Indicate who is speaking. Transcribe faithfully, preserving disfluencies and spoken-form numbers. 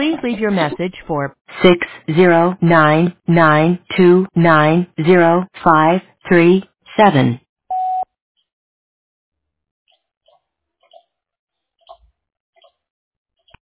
Speaker 1: Please leave your message for six zero nine nine two nine zero five three seven.